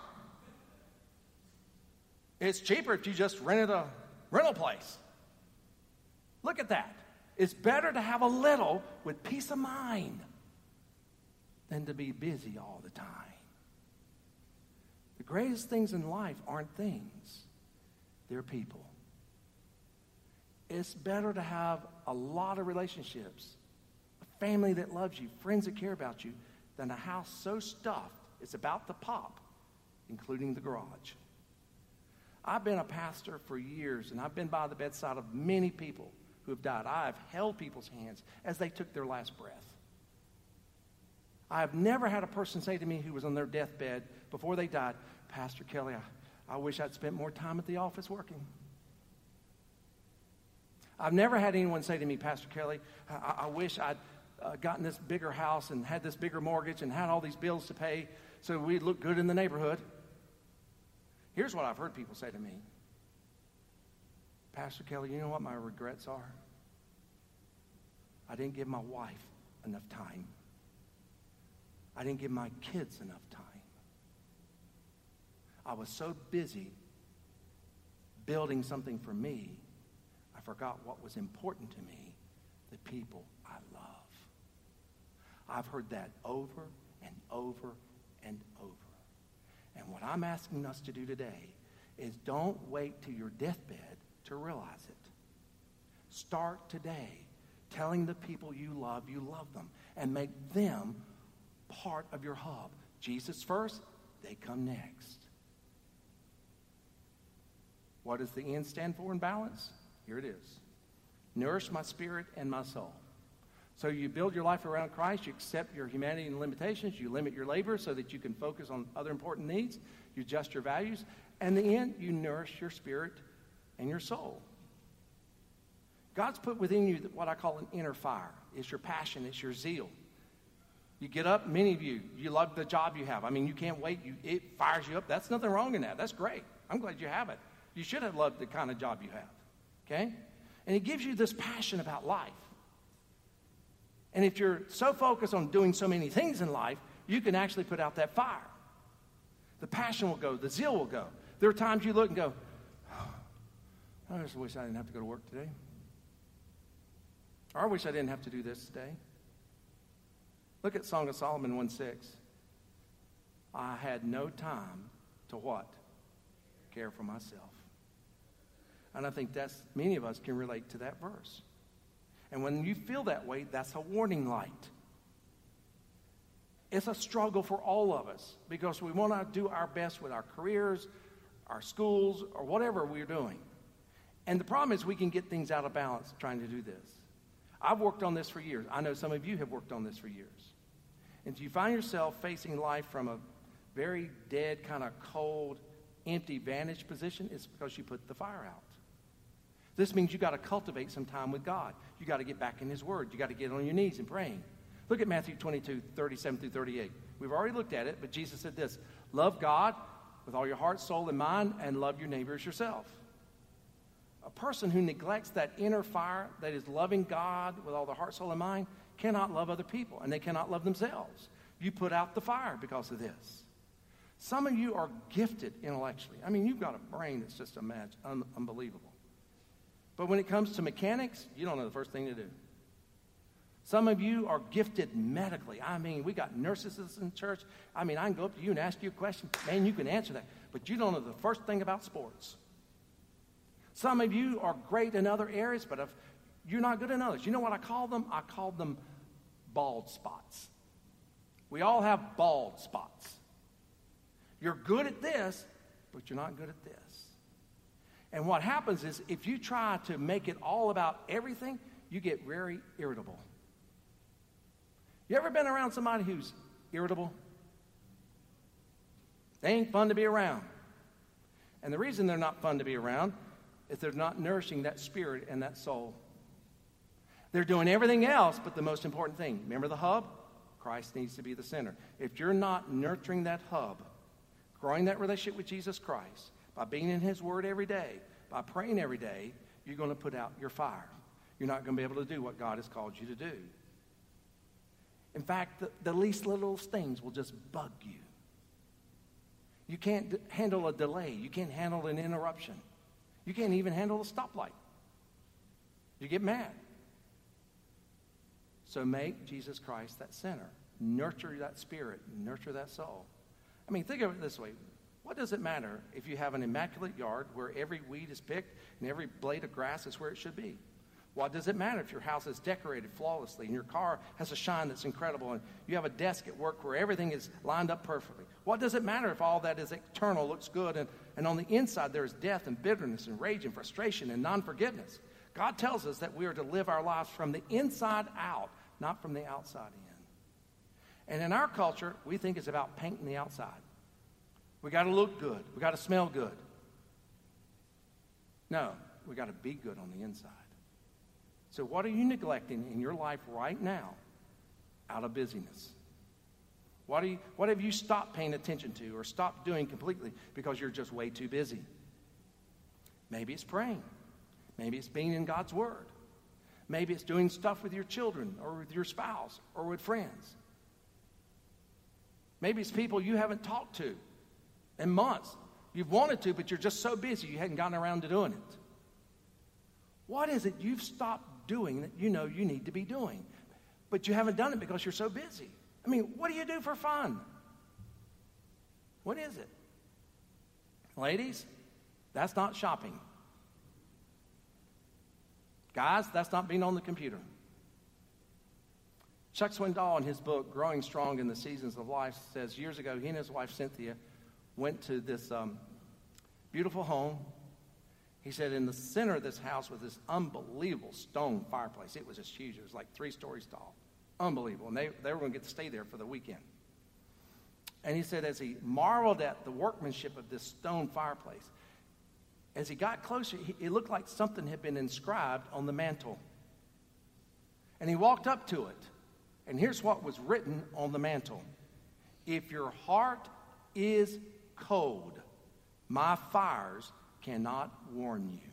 It's cheaper if you just rented a rental place. Look at that. It's better to have a little with peace of mind than to be busy all the time. The greatest things in life aren't things. They're people. It's better to have a lot of relationships, a family that loves you, friends that care about you, than a house so stuffed it's about to pop, including the garage. I've been a pastor for years, and I've been by the bedside of many people who have died. I have held people's hands as they took their last breath. I have never had a person say to me who was on their deathbed before they died, Pastor Kelly, I wish I'd spent more time at the office working. I've never had anyone say to me, Pastor Kelly, I wish I'd gotten this bigger house and had this bigger mortgage and had all these bills to pay so we'd look good in the neighborhood. Here's what I've heard people say to me. Pastor Kelly, you know what my regrets are? I didn't give my wife enough time. I didn't give my kids enough time. I was so busy building something for me, I forgot what was important to me, the people I love. I've heard that over and over and over. And what I'm asking us to do today is don't wait till your deathbed to realize it. Start today telling the people you love them, and make them part of your hub. Jesus first, they come next. What does the N stand for in balance? Here it is. Nourish my spirit and my soul. So you build your life around Christ, you accept your humanity and limitations, you limit your labor so that you can focus on other important needs, you adjust your values, and in the end, you nourish your spirit and your soul. God's put within you what I call an inner fire. It's your passion, it's your zeal. You get up, many of you love the job you have. I mean, you can't wait. It fires you up. That's nothing wrong in that. That's great. I'm glad you have it. You should have loved the kind of job you have. Okay? And it gives you this passion about life. And if you're so focused on doing so many things in life, you can actually put out that fire. The passion will go. The zeal will go. There are times you look and go, I just wish I didn't have to go to work today. Or I wish I didn't have to do this today. Look at Song of Solomon 1:6. I had no time to what? Care for myself. And I think many of us can relate to that verse. And when you feel that way, that's a warning light. It's a struggle for all of us because we want to do our best with our careers, our schools, or whatever we're doing. And the problem is we can get things out of balance trying to do this. I've worked on this for years. I know some of you have worked on this for years. And if you find yourself facing life from a very dead, kind of cold, empty vantage position, it's because you put the fire out. This means you got to cultivate some time with God. You got to get back in His Word. You got to get on your knees and praying. Look at Matthew 22, 37 through 38. We've already looked at it, but Jesus said this: love God with all your heart, soul, and mind, and love your neighbor as yourself. A person who neglects that inner fire that is loving God with all their heart, soul, and mind cannot love other people, and they cannot love themselves. You put out the fire because of this. Some of you are gifted intellectually. I mean, you've got a brain that's just unbelievable. But when it comes to mechanics, you don't know the first thing to do. Some of you are gifted medically. I mean, we got nurses in church. I mean, I can go up to you and ask you a question. Man, you can answer that. But you don't know the first thing about sports. Some of you are great in other areas, but if you're not good in others. You know what I call them? I call them bald spots. We all have bald spots. You're good at this, but you're not good at this. And what happens is if you try to make it all about everything, you get very irritable. You ever been around somebody who's irritable? They ain't fun to be around. And the reason they're not fun to be around is they're not nourishing that spirit and that soul. They're doing everything else but the most important thing. Remember the hub? Christ needs to be the center. If you're not nurturing that hub, growing that relationship with Jesus Christ, by being in His Word every day, by praying every day, you're going to put out your fire. You're not going to be able to do what God has called you to do. In fact, the least little things will just bug you. You can't handle a delay. You can't handle an interruption. You can't even handle a stoplight. You get mad. So make Jesus Christ that center. Nurture that spirit. Nurture that soul. I mean, think of it this way. What does it matter if you have an immaculate yard where every weed is picked and every blade of grass is where it should be? What does it matter if your house is decorated flawlessly and your car has a shine that's incredible and you have a desk at work where everything is lined up perfectly? What does it matter if all that is external looks good and on the inside there is death and bitterness and rage and frustration and non-forgiveness? God tells us that we are to live our lives from the inside out, not from the outside in. And in our culture, we think it's about painting the outside. We got to look good. We got to smell good. No, we got to be good on the inside. So what are you neglecting in your life right now out of busyness? What have you stopped paying attention to or stopped doing completely because you're just way too busy? Maybe it's praying. Maybe it's being in God's Word. Maybe it's doing stuff with your children or with your spouse or with friends. Maybe it's people you haven't talked to in months. You've wanted to, but you're just so busy you hadn't gotten around to doing it. What is it you've stopped doing that you know you need to be doing, but you haven't done it because you're so busy? I mean, what do you do for fun? What is it? Ladies, that's not shopping. Guys, that's not being on the computer. Chuck Swindoll, in his book, Growing Strong in the Seasons of Life, says years ago, he and his wife, Cynthia, went to this beautiful home. He said in the center of this house was this unbelievable stone fireplace. It was just huge. It was like 3 stories tall. Unbelievable. And they were going to get to stay there for the weekend. And he said as he marveled at the workmanship of this stone fireplace, as he got closer, it looked like something had been inscribed on the mantle. And he walked up to it. And here's what was written on the mantle. If your heart is cold, my fires cannot warm you.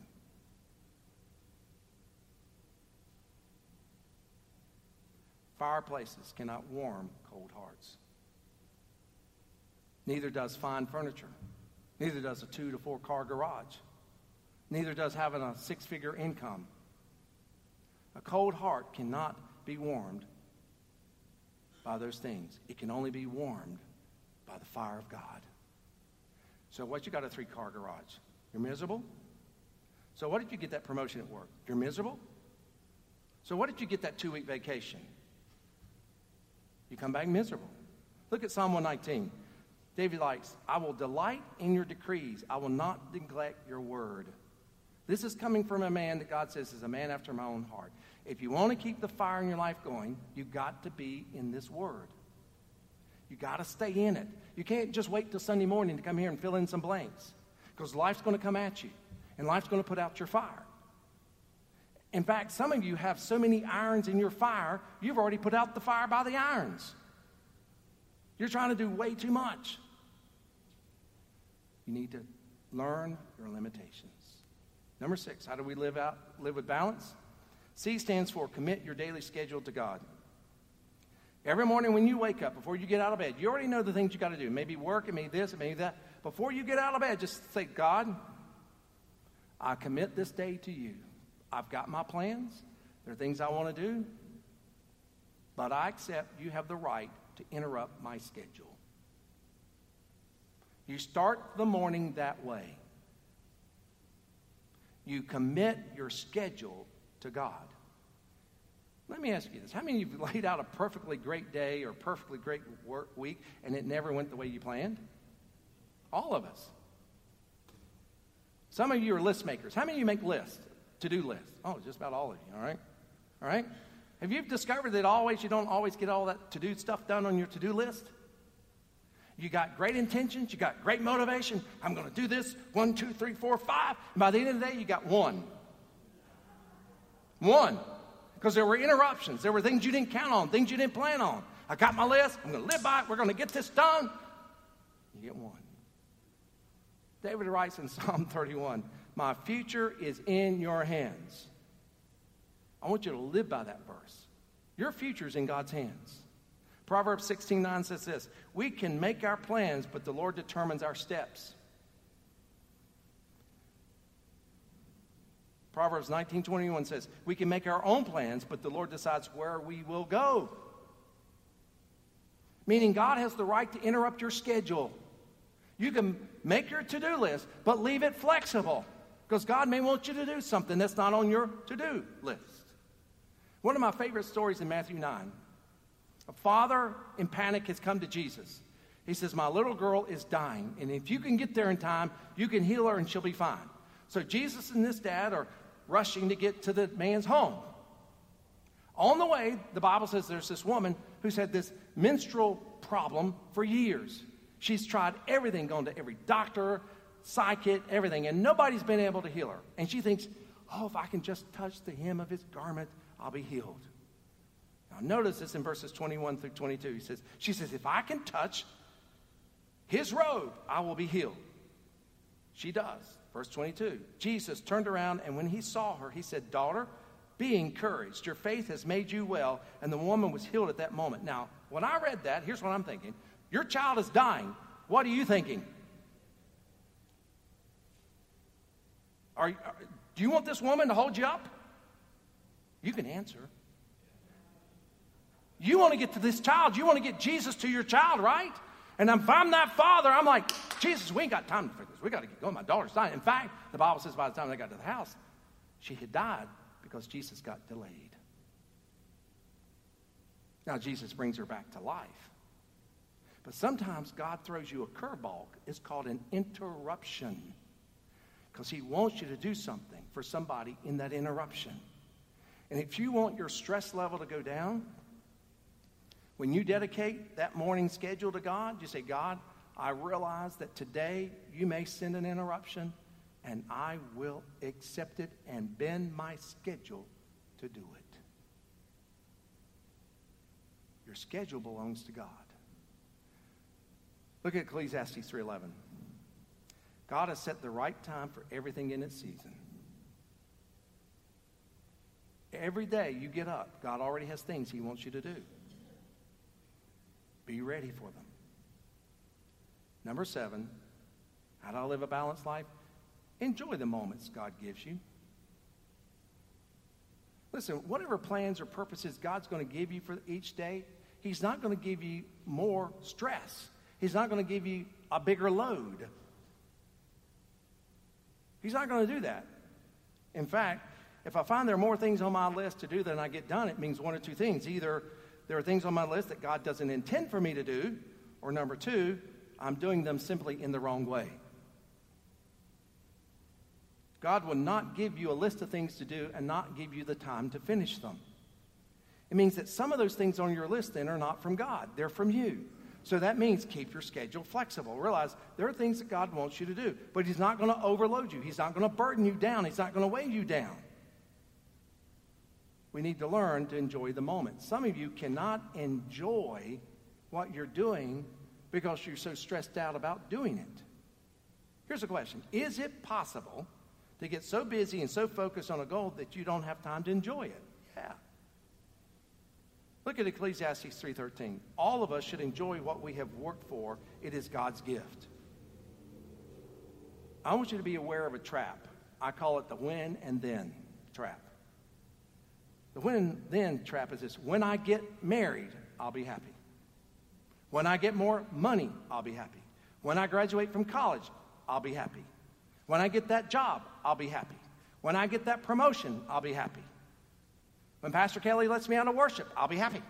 Fireplaces cannot warm cold hearts. Neither does fine furniture. Neither does a 2 to 4 car garage. Neither does having a 6-figure income. A cold heart cannot be warmed by those things. It can only be warmed by the fire of God. So what, you got a 3-car garage? You're miserable? So what did you get that promotion at work? You're miserable? So what did you get that 2-week vacation? You come back miserable. Look at Psalm 119. David writes, I will delight in your decrees. I will not neglect your word. This is coming from a man that God says is a man after my own heart. If you want to keep the fire in your life going, you've got to be in this Word. You got to stay in it. You can't just wait till Sunday morning to come here and fill in some blanks, because life's going to come at you, and life's going to put out your fire. In fact, some of you have so many irons in your fire, you've already put out the fire by the irons. You're trying to do way too much. You need to learn your limitations. Number 6, how do we live with balance? C stands for commit your daily schedule to God. Every morning when you wake up, before you get out of bed, you already know the things you got to do. Maybe work, it may be this, it may be that. Before you get out of bed, just say, God, I commit this day to you. I've got my plans. There are things I want to do. But I accept you have the right to interrupt my schedule. You start the morning that way. You commit your schedule to God. Let me ask you this. How many of you laid out a perfectly great day or perfectly great work week and it never went the way you planned? All of us. Some of you are list makers. How many of you make lists, to-do lists? Oh, just about all of you, all right? All right? Have you discovered that you don't always get all that to-do stuff done on your to-do list? You got great intentions. You got great motivation. I'm going to do this. 1, 2, 3, 4, 5. And by the end of the day, you got one. One. Because there were interruptions. There were things you didn't count on, things you didn't plan on. I got my list. I'm going to live by it. We're going to get this done. You get one. David writes in Psalm 31, my future is in your hands. I want you to live by that verse. Your future is in God's hands. Proverbs 16:9 says this, we can make our plans, but the Lord determines our steps. Proverbs 19:21 says, we can make our own plans, but the Lord decides where we will go. Meaning God has the right to interrupt your schedule. You can make your to-do list, but leave it flexible, because God may want you to do something that's not on your to-do list. One of my favorite stories in Matthew 9, a father in panic has come to Jesus. He says, my little girl is dying, and if you can get there in time, you can heal her and she'll be fine. So Jesus and this dad are rushing to get to the man's home. On the way, the Bible says there's this woman who's had this menstrual problem for years. She's tried everything, gone to every doctor, psychic, everything, and nobody's been able to heal her. And she thinks, oh, if I can just touch the hem of his garment, I'll be healed. Now notice this in verses 21 through 22. She says, if I can touch his robe, I will be healed. She does. Verse 22, Jesus turned around, and when he saw her, he said, daughter, be encouraged. Your faith has made you well. And the woman was healed at that moment. Now, when I read that, here's what I'm thinking. Your child is dying. What are you thinking? Do you want this woman to hold you up? You can answer. You want to get to this child. You want to get Jesus to your child, right? And if I'm that father, I'm like, Jesus, we ain't got time for this. We got to get going. My daughter's dying. In fact, the Bible says by the time they got to the house, she had died because Jesus got delayed. Now, Jesus brings her back to life. But sometimes God throws you a curveball. It's called an interruption, because he wants you to do something for somebody in that interruption. And if you want your stress level to go down, when you dedicate that morning schedule to God, you say, God, I realize that today you may send an interruption, and I will accept it and bend my schedule to do it. Your schedule belongs to God. Look at Ecclesiastes 3:11. God has set the right time for everything in its season. Every day you get up, God already has things he wants you to do. Be ready for them. Number 7, how do I live a balanced life? Enjoy the moments God gives you. Listen, whatever plans or purposes God's going to give you for each day, he's not going to give you more stress. He's not going to give you a bigger load. He's not going to do that. In fact, if I find there are more things on my list to do than I get done, it means one or two things. Either there are things on my list that God doesn't intend for me to do, or number 2, I'm doing them simply in the wrong way. God will not give you a list of things to do and not give you the time to finish them. It means that some of those things on your list then are not from God. They're from you. So that means keep your schedule flexible. Realize there are things that God wants you to do, but he's not going to overload you. He's not going to burden you down. He's not going to weigh you down. We need to learn to enjoy the moment. Some of you cannot enjoy what you're doing because you're so stressed out about doing it. Here's a question. Is it possible to get so busy and so focused on a goal that you don't have time to enjoy it? Yeah. Look at Ecclesiastes 3:13. All of us should enjoy what we have worked for. It is God's gift. I want you to be aware of a trap. I call it the when and then trap. The when and then trap is this. When I get married, I'll be happy. When I get more money, I'll be happy. When I graduate from college, I'll be happy. When I get that job, I'll be happy. When I get that promotion, I'll be happy. When Pastor Kelly lets me out of worship, I'll be happy.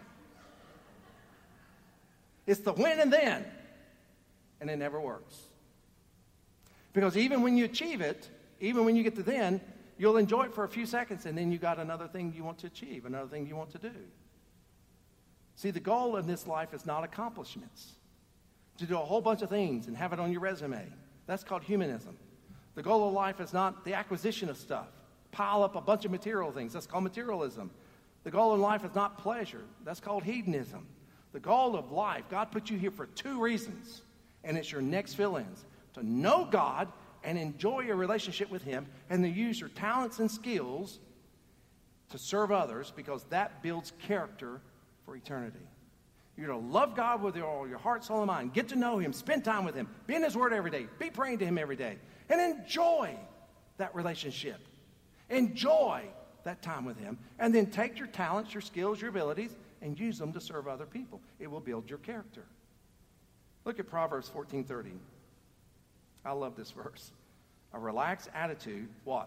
It's the when and then, and it never works. Because even when you achieve it, even when you get to then, you'll enjoy it for a few seconds, and then you got another thing you want to achieve, another thing you want to do. See, the goal in this life is not accomplishments. To do a whole bunch of things and have it on your resume. That's called humanism. The goal of life is not the acquisition of stuff. Pile up a bunch of material things. That's called materialism. The goal in life is not pleasure. That's called hedonism. The goal of life, God put you here for two reasons, and it's your next fill-ins. To know God and enjoy a relationship with him, and to use your talents and skills to serve others, because that builds character for eternity. You're to love God with all your heart, soul, and mind. Get to know him. Spend time with him. Be in his word every day. Be praying to him every day. And enjoy that relationship. Enjoy that time with him. And then take your talents, your skills, your abilities, and use them to serve other people. It will build your character. Look at Proverbs 14:30. I love this verse. A relaxed attitude, what?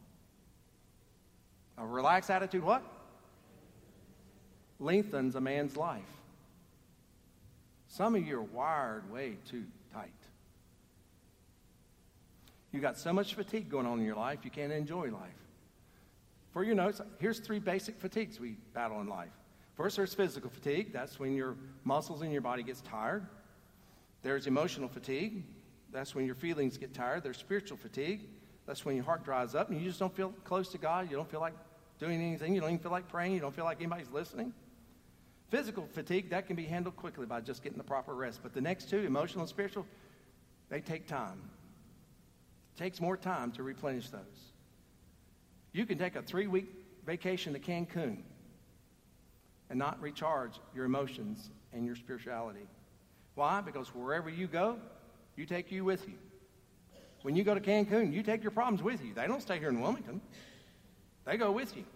A relaxed attitude, what? Lengthens a man's life. Some of you are wired way too tight. You got so much fatigue going on in your life, you can't enjoy life. For your notes, here's 3 basic fatigues we battle in life. First, there's physical fatigue. That's when your muscles in your body gets tired. There's emotional fatigue. That's when your feelings get tired. There's spiritual fatigue. That's when your heart dries up and you just don't feel close to God. You don't feel like doing anything. You don't even feel like praying. You don't feel like anybody's listening. Physical fatigue, that can be handled quickly by just getting the proper rest. But the next two, emotional and spiritual, they take time. It takes more time to replenish those. You can take a 3-week vacation to Cancun and not recharge your emotions and your spirituality. Why? Because wherever you go, you take you with you. When you go to Cancun, you take your problems with you. They don't stay here in Wilmington. They go with you.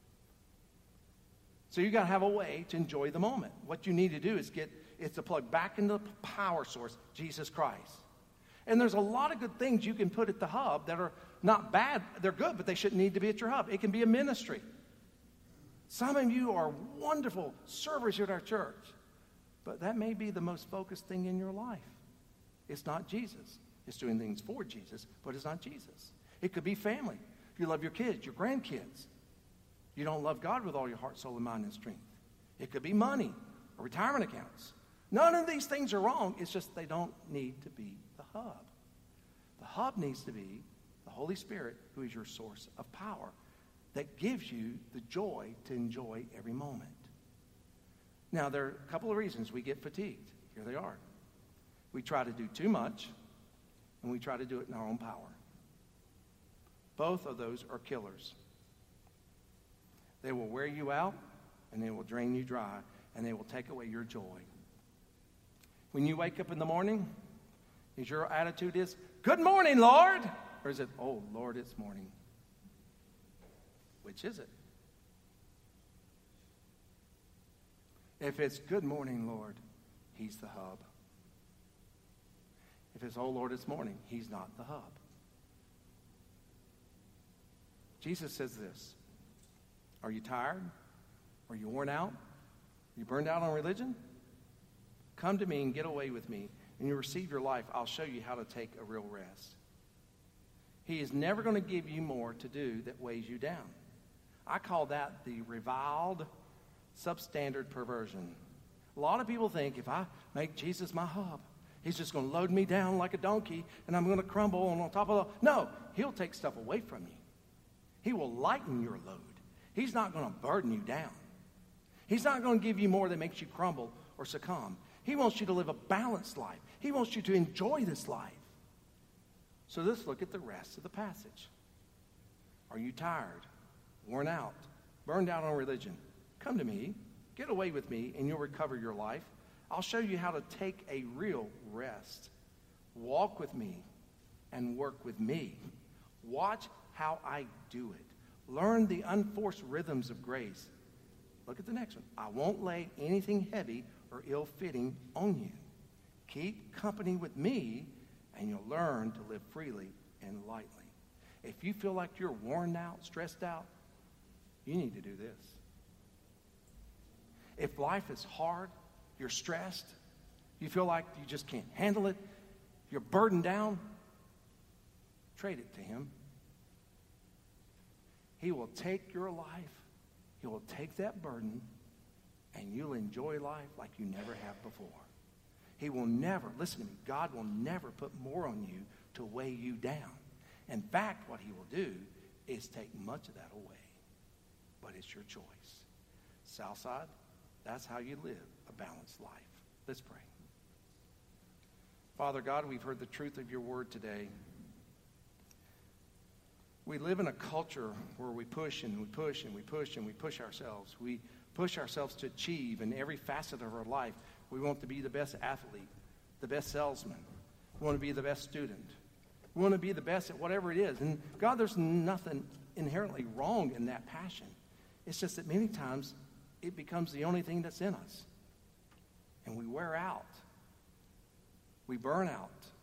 So you got to have a way to enjoy the moment. What you need to do is to plug back into the power source, Jesus Christ. And there's a lot of good things you can put at the hub that are not bad. They're good, but they shouldn't need to be at your hub. It can be a ministry. Some of you are wonderful servers here at our church, but that may be the most focused thing in your life. It's not Jesus. It's doing things for Jesus, but it's not Jesus. It could be family. You love your kids, your grandkids. You don't love God with all your heart, soul, and mind and strength. It could be money or retirement accounts. None of these things are wrong. It's just they don't need to be the hub. The hub needs to be the Holy Spirit, who is your source of power, that gives you the joy to enjoy every moment. Now, there are a couple of reasons we get fatigued. Here they are. We try to do too much, and we try to do it in our own power. Both of those are killers. They will wear you out, and they will drain you dry, and they will take away your joy. When you wake up in the morning, is your attitude is, "Good morning, Lord," or is it, "Oh, Lord, it's morning"? Which is it? If it's "Good morning, Lord," he's the hub. If it's "Oh, Lord, it's morning," he's not the hub. Jesus says this. Are you tired? Are you worn out? Are you burned out on religion? Come to me and get away with me, and you'll receive your life. I'll show you how to take a real rest. He is never going to give you more to do that weighs you down. I call that the reviled substandard perversion. A lot of people think if I make Jesus my hub, he's just going to load me down like a donkey and I'm going to crumble on top of the... No, he'll take stuff away from you. He will lighten your load. He's not going to burden you down. He's not going to give you more that makes you crumble or succumb. He wants you to live a balanced life. He wants you to enjoy this life. So let's look at the rest of the passage. Are you tired, worn out, burned out on religion? Come to me, get away with me, and you'll recover your life. I'll show you how to take a real rest. Walk with me and work with me. Watch how I do it. Learn the unforced rhythms of grace. Look at the next one. I won't lay anything heavy or ill-fitting on you. Keep company with me, and you'll learn to live freely and lightly. If you feel like you're worn out, stressed out, you need to do this. If life is hard, you're stressed, you feel like you just can't handle it, you're burdened down, trade it to him. He will take your life, he will take that burden, and you'll enjoy life like you never have before. He will never, listen to me, God will never put more on you to weigh you down. In fact, what he will do is take much of that away. But it's your choice. Southside, that's how you live a balanced life. Let's pray. Father God, we've heard the truth of your word today. We live in a culture where we push and we push and we push and we push ourselves. We push ourselves to achieve in every facet of our life. We want to be the best athlete, the best salesman. We want to be the best student. We want to be the best at whatever it is. And God, there's nothing inherently wrong in that passion. It's just that many times it becomes the only thing that's in us. And we wear out. We burn out.